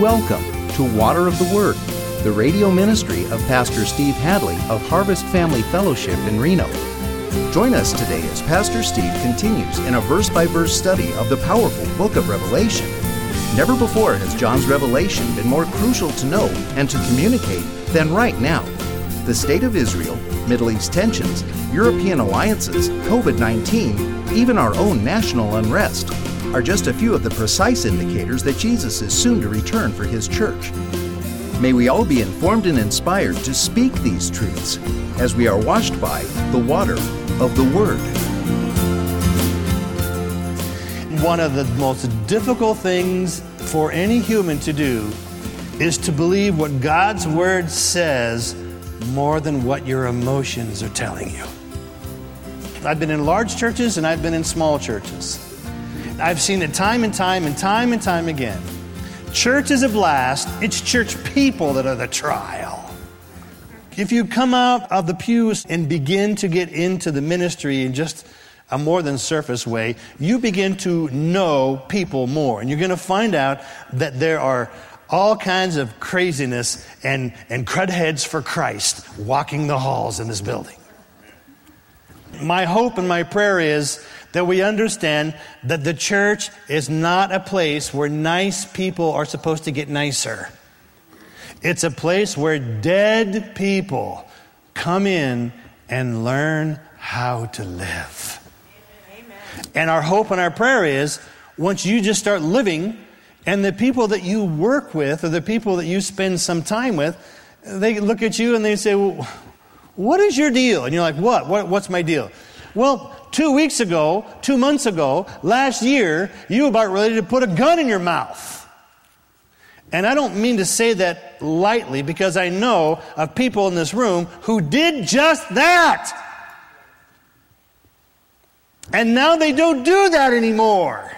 Welcome to Water of the Word, the radio ministry of Pastor Steve Hadley of Harvest Family Fellowship in Reno. Join us today as Pastor Steve continues in a verse-by-verse study of the powerful book of Revelation. Never before has John's revelation been more crucial to know and to communicate than right now. The state of Israel, Middle East tensions, European alliances, COVID-19, even our own national unrest are just a few of the precise indicators that Jesus is soon to return for His church. May we all be informed and inspired to speak these truths as we are washed by the water of the Word. One of the most difficult things for any human to do is to believe what God's Word says more than what your emotions are telling you. I've been in large churches and I've been in small churches. I've seen it time and time again. Church is a blast. It's church people that are the trial. If you come out of the pews and begin to get into the ministry in just a more than surface way, you begin to know people more. And you're going to find out that there are all kinds of craziness and crud heads for Christ walking the halls in this building. My hope and my prayer is that we understand that the church is not a place where nice people are supposed to get nicer. It's a place where dead people come in and learn how to live. Amen. And our hope and our prayer is once you just start living, and the people that you work with or the people that you spend some time with, they look at you and they say, well, what is your deal? And you're like, what's my deal? Well, 2 weeks ago, 2 months ago, last year, you were about ready to put a gun in your mouth. And I don't mean to say that lightly because I know of people in this room who did just that. And now they don't do that anymore.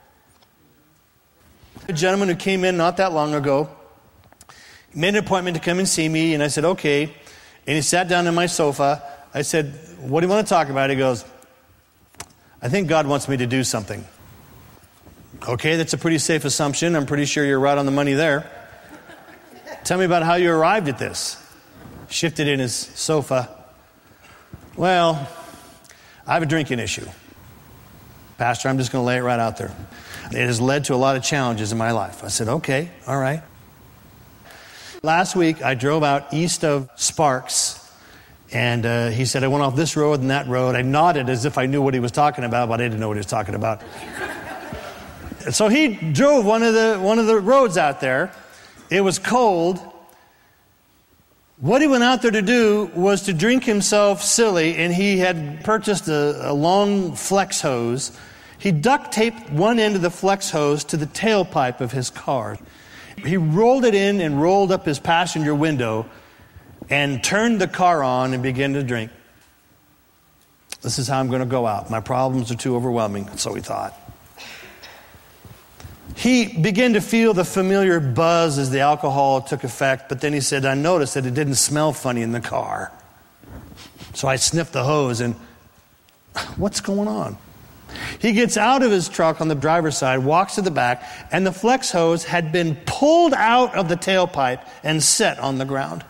A gentleman who came in not that long ago made an appointment to come and see me, and I said, okay. And he sat down on my sofa. I said, what do you want to talk about? He goes, I think God wants me to do something. Okay, that's a pretty safe assumption. I'm pretty sure you're right on the money there. Tell me about how you arrived at this. Shifted in his sofa. Well, I have a drinking issue. Pastor, I'm just going to lay it right out there. It has led to a lot of challenges in my life. I said, okay, all right. Last week, I drove out east of Sparks, and he said, I went off this road and that road. I nodded as if I knew what he was talking about, but I didn't know what he was talking about. So he drove one of the roads out there. It was cold. What he went out there to do was to drink himself silly, and he had purchased a long flex hose. He duct taped one end of the flex hose to the tailpipe of his car. He rolled it in and rolled up his passenger window and turned the car on and began to drink. This is how I'm going to go out. My problems are too overwhelming, so he thought. He began to feel the familiar buzz as the alcohol took effect, but then he said, I noticed that it didn't smell funny in the car. So I sniffed the hose and, what's going on? He gets out of his truck on the driver's side, walks to the back, and the flex hose had been pulled out of the tailpipe and set on the ground.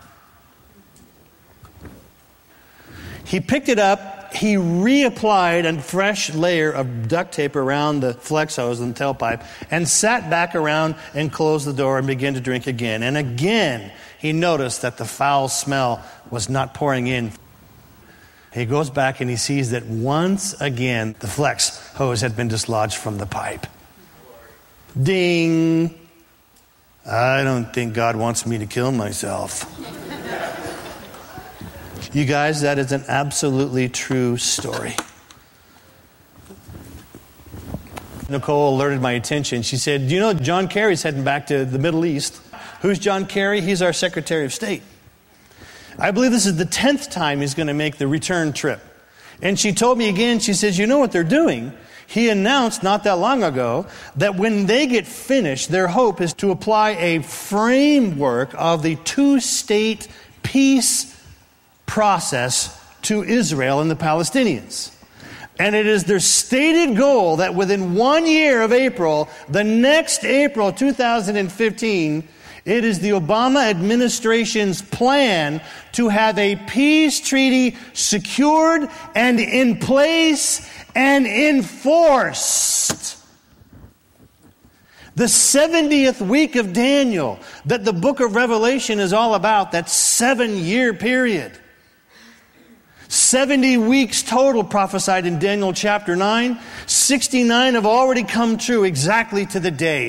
He picked it up, he reapplied a fresh layer of duct tape around the flex hose and the tailpipe, and sat back around and closed the door and began to drink again. And again, he noticed that the foul smell was not pouring in. He goes back and he sees that once again, the flex hose had been dislodged from the pipe. Ding! I don't think God wants me to kill myself. You guys, that is an absolutely true story. Nicole alerted my attention. She said, do you know John Kerry's heading back to the Middle East? Who's John Kerry? He's our Secretary of State. I believe this is the 10th time he's going to make the return trip. And she told me again, she says, you know what they're doing? He announced not that long ago that when they get finished, their hope is to apply a framework of the two-state peace process to Israel and the Palestinians. And it is their stated goal that within 1 year of April, the next April 2015, it is the Obama administration's plan to have a peace treaty secured and in place and enforced. The 70th week of Daniel that the book of Revelation is all about, that 7-year period. 70 weeks total prophesied in Daniel chapter 9. 69 have already come true exactly to the day.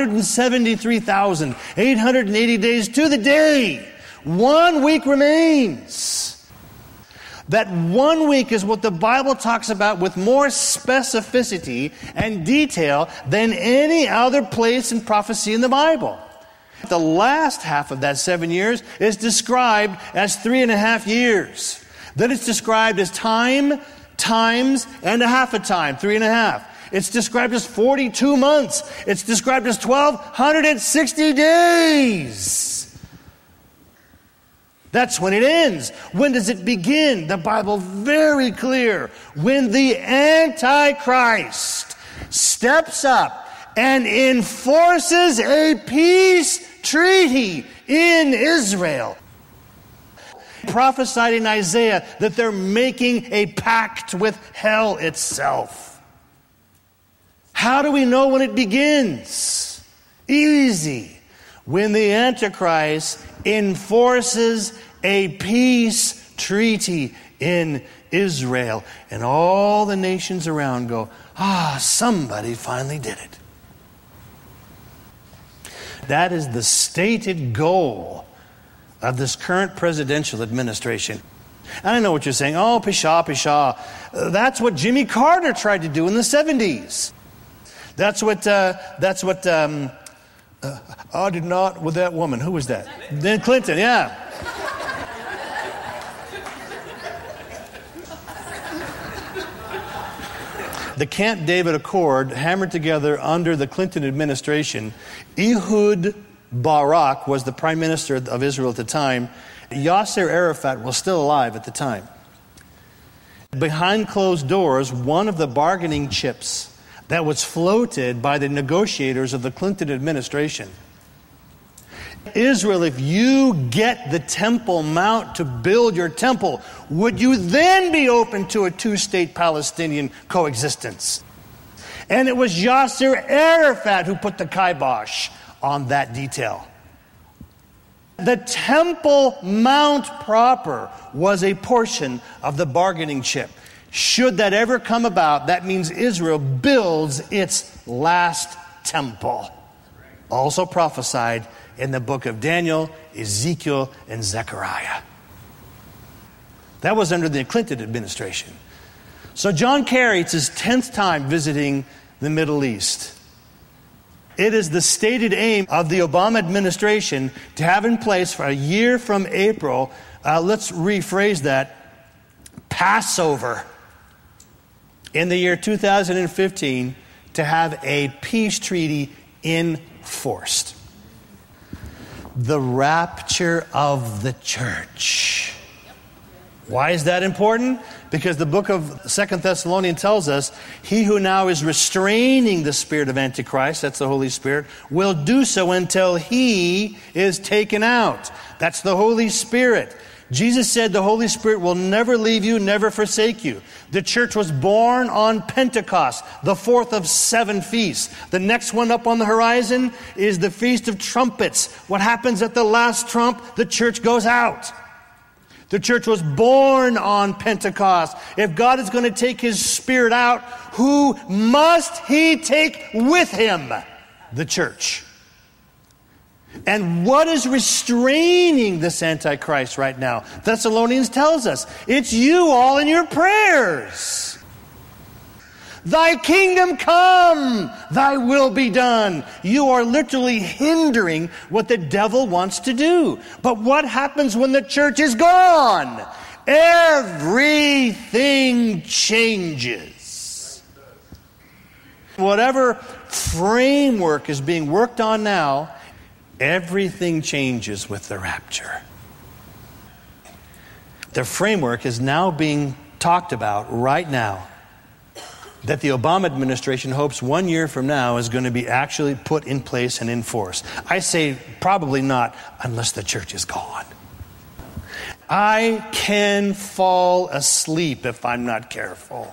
173,880 days to the day. 1 week remains. That 1 week is what the Bible talks about with more specificity and detail than any other place in prophecy in the Bible. The last half of that 7 years is described as 3.5 years. Then it's described as time, times, and a half a time, 3.5. It's described as 42 months. It's described as 1,260 days. That's when it ends. When does it begin? The Bible very clear. When the Antichrist steps up and enforces a peace treaty in Israel. Prophesied in Isaiah that they're making a pact with hell itself. How do we know when it begins? Easy. When the Antichrist enforces a peace treaty in Israel, and all the nations around go, somebody finally did it. That is the stated goal of this current presidential administration. And I know what you're saying. Oh, pshaw. That's what Jimmy Carter tried to do in the 70s. That's what I did not with that woman. Who was that? Then Clinton, yeah. The Camp David Accord, hammered together under the Clinton administration. Ehud Barak was the prime minister of Israel at the time. Yasser Arafat was still alive at the time. Behind closed doors, one of the bargaining chips that was floated by the negotiators of the Clinton administration. Israel, if you get the Temple Mount to build your temple, would you then be open to a two-state Palestinian coexistence? And it was Yasser Arafat who put the kibosh on that detail. The Temple Mount proper was a portion of the bargaining chip. Should that ever come about, that means Israel builds its last temple. Also prophesied in the book of Daniel, Ezekiel, and Zechariah. That was under the Clinton administration. So John Kerry, it's his 10th time visiting the Middle East. It is the stated aim of the Obama administration to have in place for a year from April, let's rephrase that, Passover. In the year 2015, to have a peace treaty enforced. The rapture of the church. Why is that important? Because the book of 2 Thessalonians tells us, he who now is restraining the spirit of Antichrist, that's the Holy Spirit, will do so until he is taken out. That's the Holy Spirit. Jesus said the Holy Spirit will never leave you, never forsake you. The church was born on Pentecost, the fourth of 7 feasts. The next one up on the horizon is the Feast of Trumpets. What happens at the last trump? The church goes out. The church was born on Pentecost. If God is going to take his Spirit out, who must he take with him? The church. And what is restraining this Antichrist right now? Thessalonians tells us, it's you all in your prayers. Thy kingdom come, thy will be done. You are literally hindering what the devil wants to do. But what happens when the church is gone? Everything changes. Whatever framework is being worked on now, everything changes with the rapture. The framework is now being talked about right now that the Obama administration hopes 1 year from now is going to be actually put in place and in force? I say probably not, unless the church is gone. I can fall asleep if I'm not careful.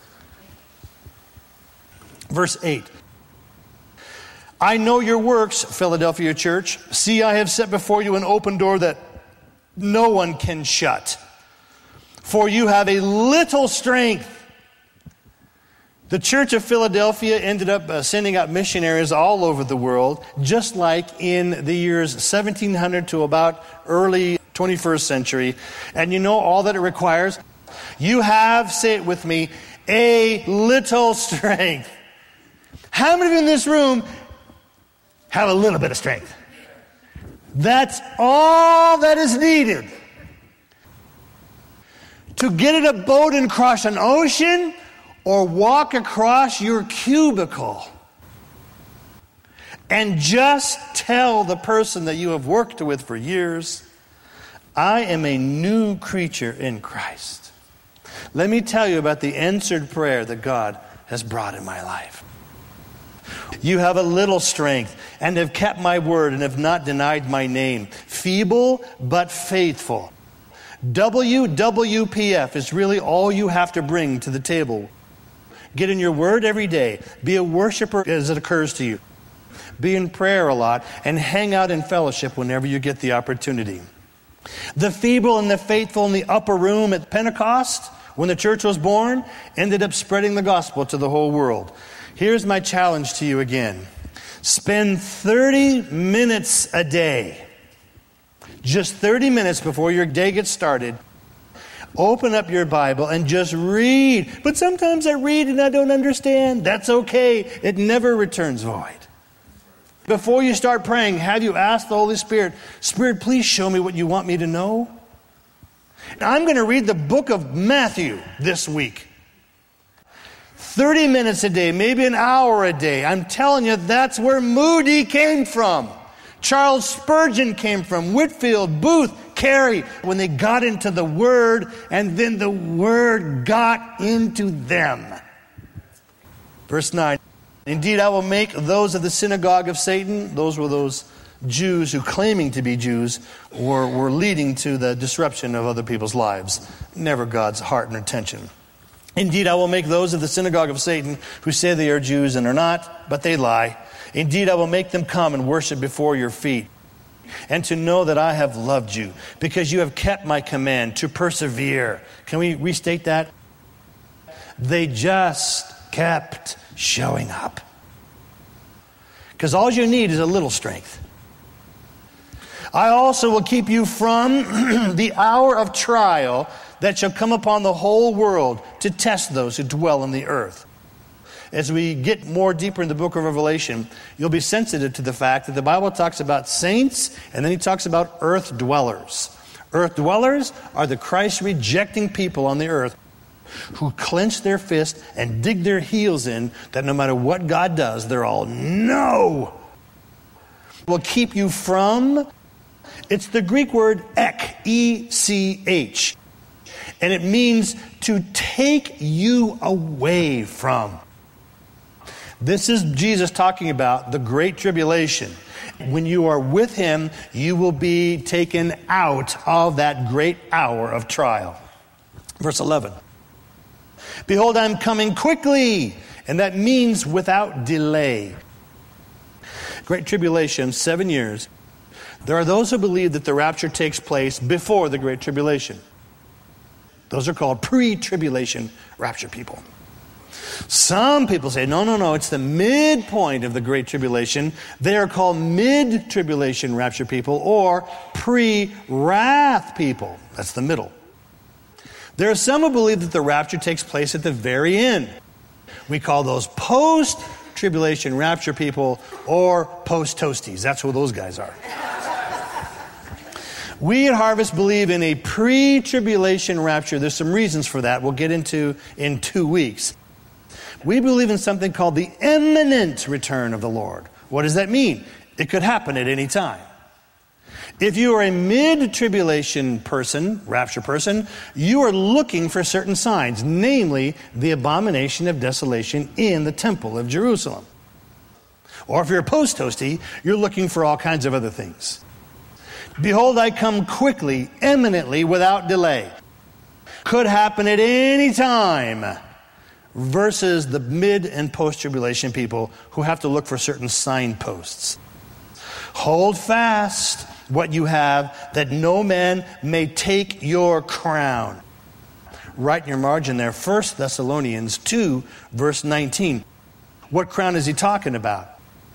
Verse 8. I know your works, Philadelphia church. See, I have set before you an open door that no one can shut. For you have a little strength. The Church of Philadelphia ended up sending out missionaries all over the world, just like in the years 1700 to about early 21st century. And you know all that it requires? You have, say it with me, a little strength. How many of you in this room have a little bit of strength? That's all that is needed. To get in a boat and cross an ocean, or walk across your cubicle and just tell the person that you have worked with for years, I am a new creature in Christ. Let me tell you about the answered prayer that God has brought in my life. You have a little strength and have kept my word and have not denied my name. Feeble but faithful. WWPF is really all you have to bring to the table. Get in your word every day. Be a worshiper as it occurs to you. Be in prayer a lot and hang out in fellowship whenever you get the opportunity. The feeble and the faithful in the upper room at Pentecost, when the church was born, ended up spreading the gospel to the whole world. Here's my challenge to you again. Spend 30 minutes a day. Just 30 minutes before your day gets started. Open up your Bible and just read. But sometimes I read and I don't understand. That's okay. It never returns void. Before you start praying, have you asked the Holy Spirit, Spirit, please show me what you want me to know? Now, I'm going to read the book of Matthew this week. 30 minutes a day, maybe an hour a day. I'm telling you, that's where Moody came from. Charles Spurgeon came from, Whitefield, Booth, Carey, when they got into the Word, and then the Word got into them. Verse 9, indeed, I will make those of the synagogue of Satan, those were those Jews who, claiming to be Jews, were leading to the disruption of other people's lives. Never God's heart and intention. Indeed, I will make those of the synagogue of Satan who say they are Jews and are not, but they lie. Indeed, I will make them come and worship before your feet, and to know that I have loved you, because you have kept my command to persevere. Can we restate that? They just kept showing up. Because all you need is a little strength. I also will keep you from the hour of trial that shall come upon the whole world to test those who dwell on the earth. As we get more deeper in the book of Revelation, you'll be sensitive to the fact that the Bible talks about saints, and then he talks about earth dwellers. Earth dwellers are the Christ-rejecting people on the earth who clench their fist and dig their heels in that no matter what God does, they're all, no! Will keep you from, it's the Greek word ek, E-C-H. And it means to take you away from. This is Jesus talking about the Great Tribulation. When you are with him, you will be taken out of that great hour of trial. Verse 11. Behold, I'm coming quickly. And that means without delay. Great Tribulation, 7 years. There are those who believe that the rapture takes place before the Great Tribulation. Those are called pre-tribulation rapture people. Some people say, no, it's the midpoint of the Great Tribulation. They are called mid-tribulation rapture people or pre-wrath people. That's the middle. There are some who believe that the rapture takes place at the very end. We call those post-tribulation rapture people or post-toasties. That's who those guys are. We at Harvest believe in a pre-tribulation rapture. There's some reasons for that we'll get into in 2 weeks. We believe in something called the imminent return of the Lord. What does that mean? It could happen at any time. If you are a mid-tribulation person, rapture person, you are looking for certain signs, namely the abomination of desolation in the temple of Jerusalem. Or if you're a post-toasty, you're looking for all kinds of other things. Behold, I come quickly, imminently, without delay. Could happen at any time. Versus the mid and post-tribulation people who have to look for certain signposts. Hold fast what you have, that no man may take your crown. Write in your margin there, 1 Thessalonians 2, verse 19. What crown is he talking about?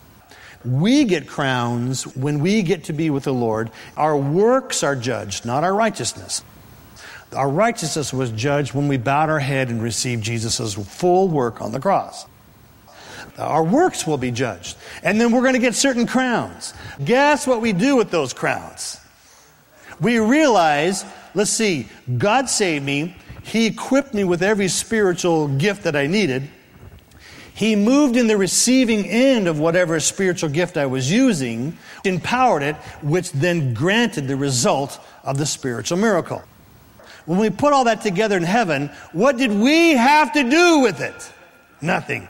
We get crowns when we get to be with the Lord. Our works are judged, not our righteousness. Our righteousness was judged when we bowed our head and received Jesus' full work on the cross. Our works will be judged. And then we're going to get certain crowns. Guess what we do with those crowns? We realize, let's see, God saved me. He equipped me with every spiritual gift that I needed. He moved in the receiving end of whatever spiritual gift I was using, empowered it, which then granted the result of the spiritual miracle. When we put all that together in heaven, what did we have to do with it? Nothing.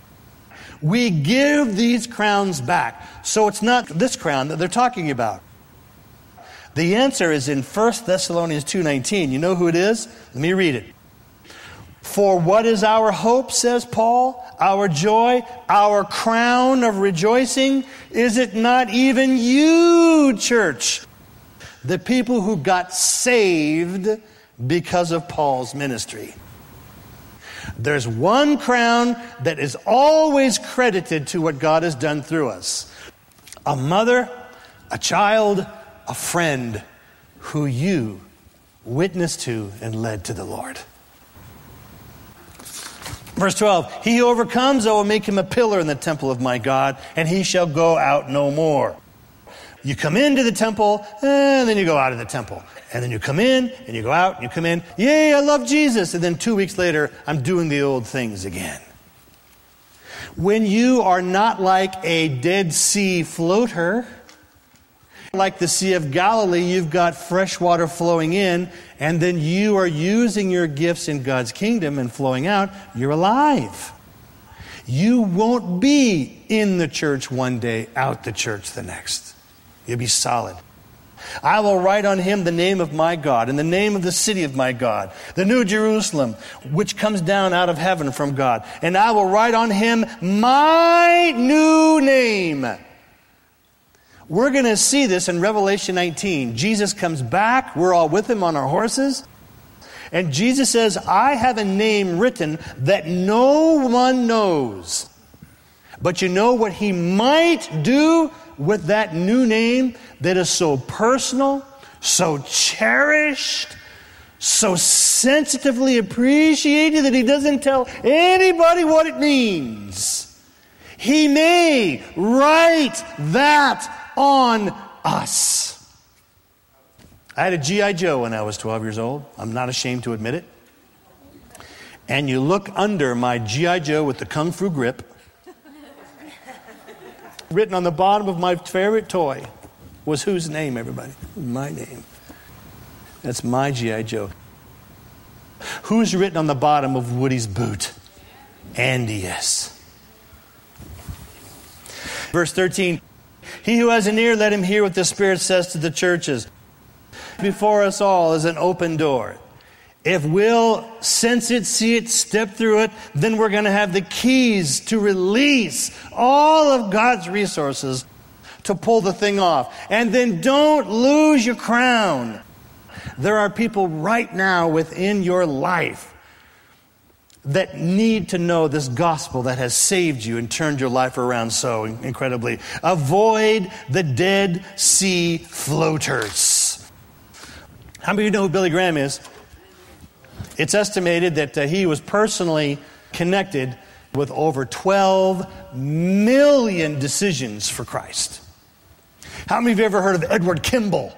We give these crowns back. So it's not this crown that they're talking about. The answer is in 1 Thessalonians 2:19. You know who it is? Let me read it. For what is our hope, says Paul, our joy, our crown of rejoicing? Is it not even you, church? The people who got saved because of Paul's ministry. There's one crown that is always credited to what God has done through us. A mother, a child, a friend who you witnessed to and led to the Lord. Verse 12, he who overcomes, I will make him a pillar in the temple of my God, and he shall go out no more. You come into the temple, and then you go out of the temple. And then you come in, and you go out, and you come in. Yay, I love Jesus. And then 2 weeks later, I'm doing the old things again. When you are not like a Dead Sea floater, like the Sea of Galilee, you've got fresh water flowing in, and then you are using your gifts in God's kingdom and flowing out, you're alive. You won't be in the church one day, out the church the next. You'll be solid. I will write on him the name of my God and the name of the city of my God, the New Jerusalem, which comes down out of heaven from God. And I will write on him my new name. We're going to see this in Revelation 19. Jesus comes back. We're all with him on our horses. And Jesus says, I have a name written that no one knows. But you know what he might do with that new name that is so personal, so cherished, so sensitively appreciated that he doesn't tell anybody what it means. He may write that on us. I had a G.I. Joe when I was 12 years old. I'm not ashamed to admit it. And you look under my G.I. Joe with the Kung Fu grip, written on the bottom of my favorite toy was whose name, everybody? My name. That's my G.I. Joe. Who's written on the bottom of Woody's boot? Andy S. Verse 13. He who has an ear, let him hear what the Spirit says to the churches. Before us all is an open door. If we'll sense it, see it, step through it, then we're going to have the keys to release all of God's resources to pull the thing off. And then don't lose your crown. There are people right now within your life that need to know this gospel that has saved you and turned your life around so incredibly. Avoid the Dead Sea floaters. How many of you know who Billy Graham is? It's estimated that he was personally connected with over 12 million decisions for Christ. How many of you ever heard of Edward Kimball?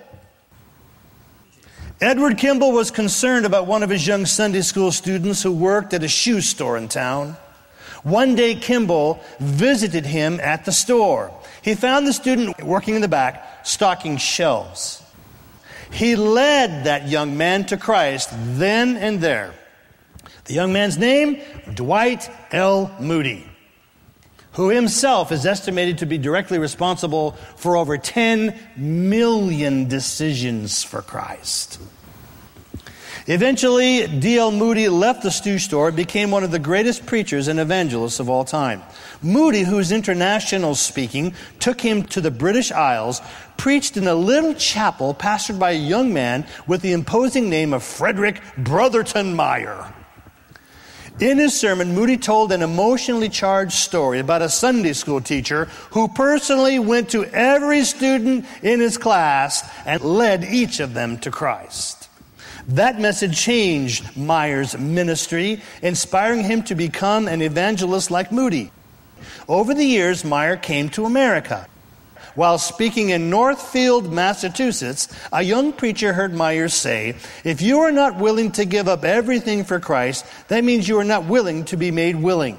Edward Kimball was concerned about one of his young Sunday school students who worked at a shoe store in town. One day, Kimball visited him at the store. He found the student working in the back, stocking shelves. He led that young man to Christ then and there. The young man's name, Dwight L. Moody, who himself is estimated to be directly responsible for over 10 million decisions for Christ. Eventually, D.L. Moody left the stew store and became one of the greatest preachers and evangelists of all time. Moody, whose international speaking took him to the British Isles, preached in a little chapel pastored by a young man with the imposing name of Frederick Brotherton Meyer. In his sermon, Moody told an emotionally charged story about a Sunday school teacher who personally went to every student in his class and led each of them to Christ. That message changed Meyer's ministry, inspiring him to become an evangelist like Moody. Over the years, Meyer came to America. While speaking in Northfield, Massachusetts, a young preacher heard Meyer say, "If you are not willing to give up everything for Christ, that means you are not willing to be made willing."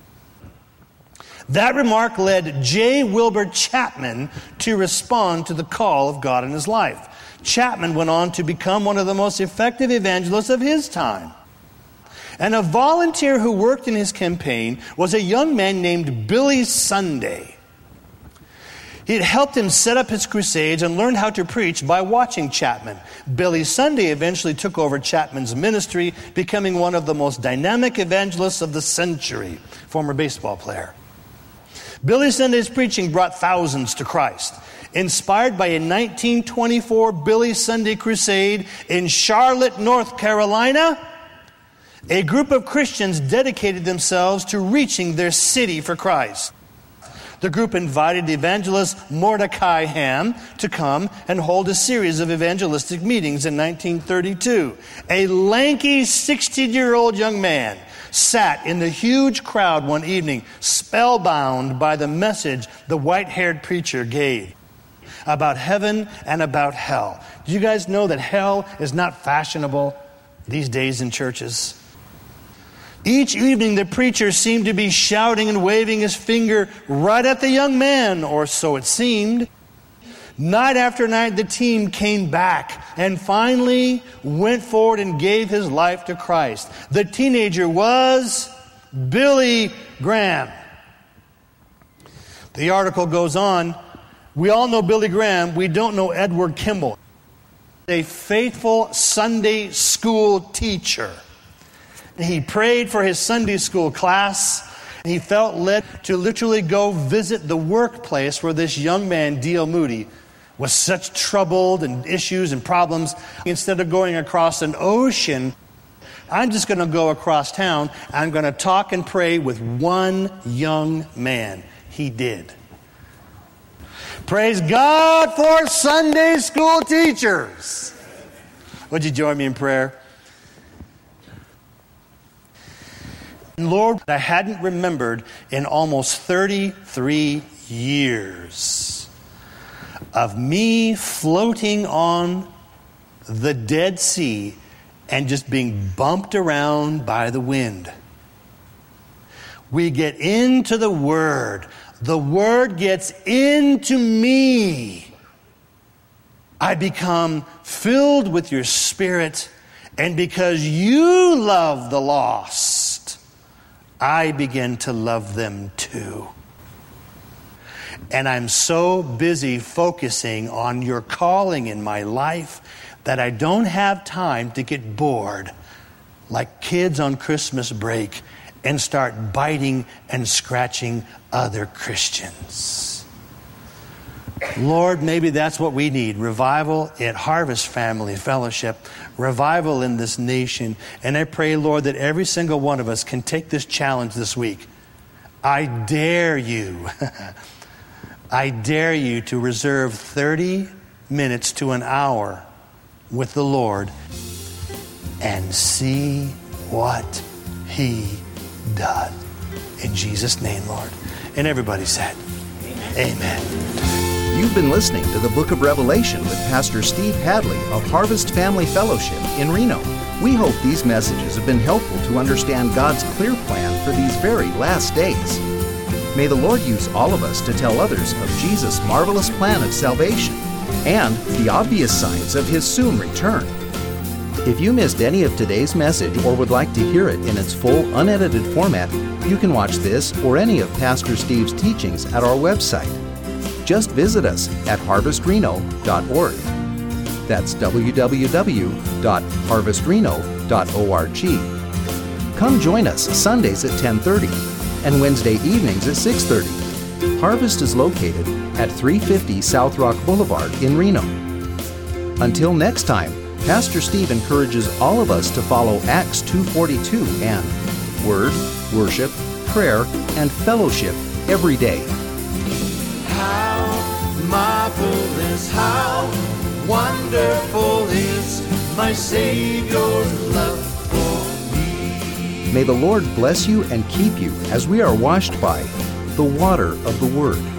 That remark led J. Wilbur Chapman to respond to the call of God in his life. Chapman went on to become one of the most effective evangelists of his time. And a volunteer who worked in his campaign was a young man named Billy Sunday. He had helped him set up his crusades and learned how to preach by watching Chapman. Billy Sunday eventually took over Chapman's ministry, becoming one of the most dynamic evangelists of the century, former baseball player. Billy Sunday's preaching brought thousands to Christ. Inspired by a 1924 Billy Sunday crusade in Charlotte, North Carolina, a group of Christians dedicated themselves to reaching their city for Christ. The group invited evangelist Mordecai Ham to come and hold a series of evangelistic meetings in 1932. A lanky 16-year-old young man sat in the huge crowd one evening, spellbound by the message the white-haired preacher gave about heaven and about hell. Do you guys know that hell is not fashionable these days in churches? Each evening, the preacher seemed to be shouting and waving his finger right at the young man, or so it seemed. Night after night, the team came back and finally went forward and gave his life to Christ. The teenager was Billy Graham. The article goes on, "We all know Billy Graham. We don't know Edward Kimball, a faithful Sunday school teacher. He prayed for his Sunday school class. He felt led to literally go visit the workplace where this young man, D.L. Moody, was such troubled and issues and problems. Instead of going across an ocean, I'm just going to go across town. I'm going to talk and pray with one young man." He did. Praise God for Sunday school teachers. Would you join me in prayer? Lord, I hadn't remembered in almost 33 years of me floating on the Dead Sea and just being bumped around by the wind. We get into the Word. The Word gets into me. I become filled with your Spirit, and because you love the lost, I begin to love them too. And I'm so busy focusing on your calling in my life that I don't have time to get bored like kids on Christmas break and start biting and scratching other Christians. Lord, maybe that's what we need. Revival at Harvest Family Fellowship. Revival in this nation. And I pray, Lord, that every single one of us can take this challenge this week. I dare you. I dare you to reserve 30 minutes to an hour with the Lord and see what He does. In Jesus' name, Lord. And everybody said, Amen. You've been listening to the Book of Revelation with Pastor Steve Hadley of Harvest Family Fellowship in Reno. We hope these messages have been helpful to understand God's clear plan for these very last days. May the Lord use all of us to tell others of Jesus' marvelous plan of salvation and the obvious signs of His soon return. If you missed any of today's message or would like to hear it in its full, unedited format, you can watch this or any of Pastor Steve's teachings at our website. Just visit us at harvestreno.org. That's www.harvestreno.org. Come join us Sundays at 10:30 and Wednesday evenings at 6:30. Harvest is located at 350 South Rock Boulevard in Reno. Until next time, Pastor Steve encourages all of us to follow Acts 2:42 and Word, Worship, Prayer, and Fellowship every day. How marvelous, how wonderful is my Savior's love for me. May the Lord bless you and keep you as we are washed by the water of the Word.